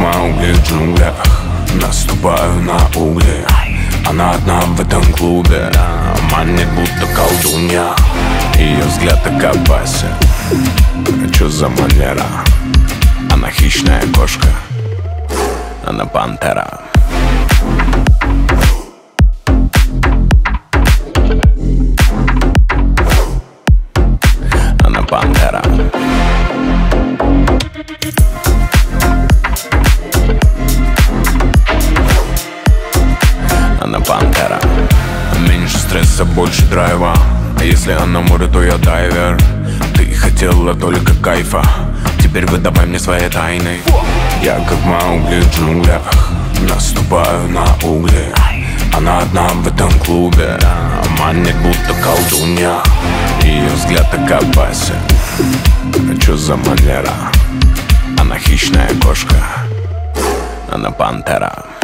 Маугли в джунглях, наступаю на угли. Она одна в этом клубе, манит будто колдунья. Ее взгляд так опасен. Чё за манера? Она хищная кошка, она пантера. Она пантера. Она пантера. Меньше стресса, больше драйва. А если она море, то я дайвер. Ты хотела только кайфа, теперь выдавай мне свои тайны. Я как Маугли в джунглях, наступаю на угли. Она одна в этом клубе, манит будто колдунья. Ее взгляд так опасен. Чё за манера? Она хищная кошка, она пантера.